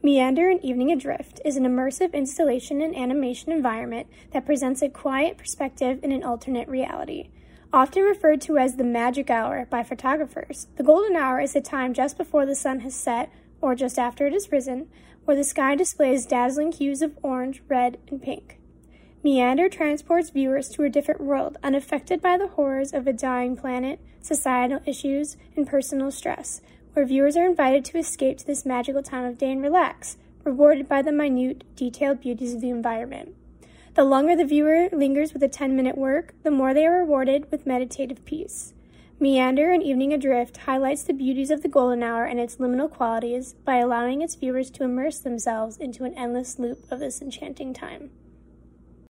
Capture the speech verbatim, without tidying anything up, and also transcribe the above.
Meander and Evening Adrift is an immersive installation and animation environment that presents a quiet perspective in an alternate reality. Often referred to as the magic hour by photographers, the golden hour is the time just before the sun has set, or just after it has risen, where the sky displays dazzling hues of orange, red, and pink. Meander transports viewers to a different world, unaffected by the horrors of a dying planet, societal issues, and personal stress, where viewers are invited to escape to this magical time of day and relax, rewarded by the minute, detailed beauties of the environment. The longer the viewer lingers with a ten-minute work, the more they are rewarded with meditative peace. Meander and Evening Adrift highlights the beauties of the golden hour and its liminal qualities by allowing its viewers to immerse themselves into an endless loop of this enchanting time.